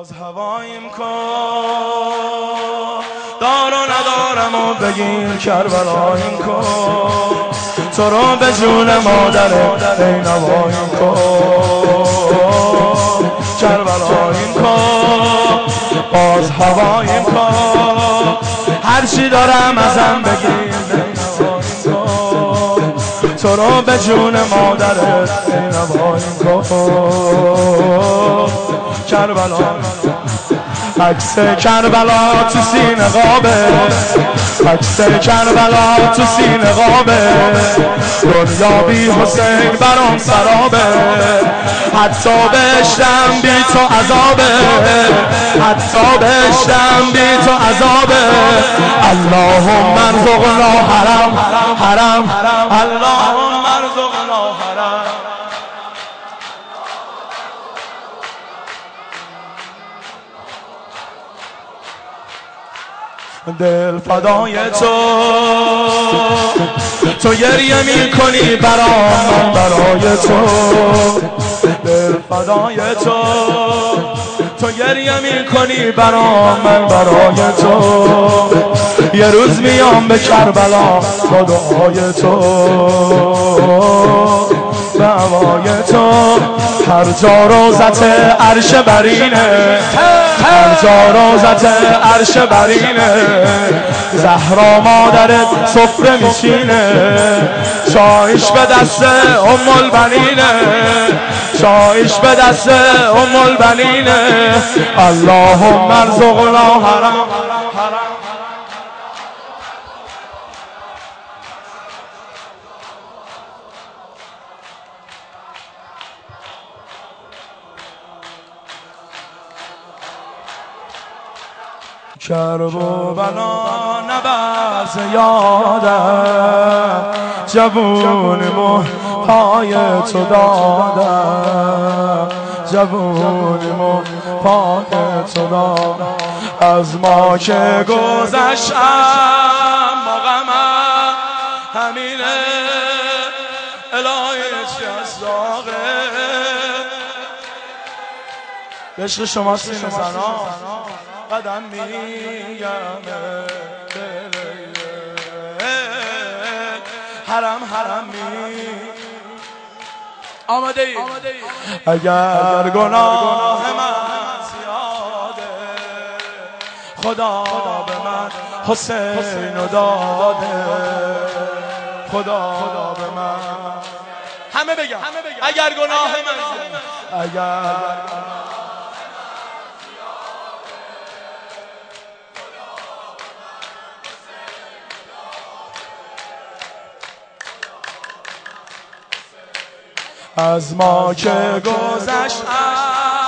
باز هوایم کن، دار و ندارم و بگیر کربلایم کن، تو رو به جون مادرت نینوایم کن، کربلایم کن، باز هوایم کن، هرچی دارم ازم بگیر نینوایم کن، تو رو به جون مادرت نینوایم کن، کربلایم. عکس کربلا تو سینه قابه، عکس کربلا تو سینه قابه، دنیا بی حسین برام سرابه، حتی بهشتم بی تو عذابه، حتی بهشتم بی تو عذابه. اللهم ارزقنا حرم حرم، اللهم ارزقنا حرم. دل فدای تو گریه می کنی برام، من برای تو. دل فدای تو گریه می کنی برام، من برای تو. یه روز میام به کربلا با دعای تو، به هوای تو. هر جا روزت عرش برینه، هر جا روزت عرش برینه، زهرا مادرت سفره میچینه، چایش به دست ام البنینه، چایش به دست ام البنینه. اللهم ارزقنا حرم حرم. کرب و بلا نبز یادم، جوونیمو پای تو دادم، جوونیمو پای تو دادم. از ما که گذشتم با غمم همینه، الهی چی از داغه. عشق شما سینه زنان قدم میگم حرم حرم می. آماده ای؟ اگر گناه من زیاده، خدا به من حسین داده، خدا به من. همه بگم اگر گناه من زیاده، اگر از ما که گذشتم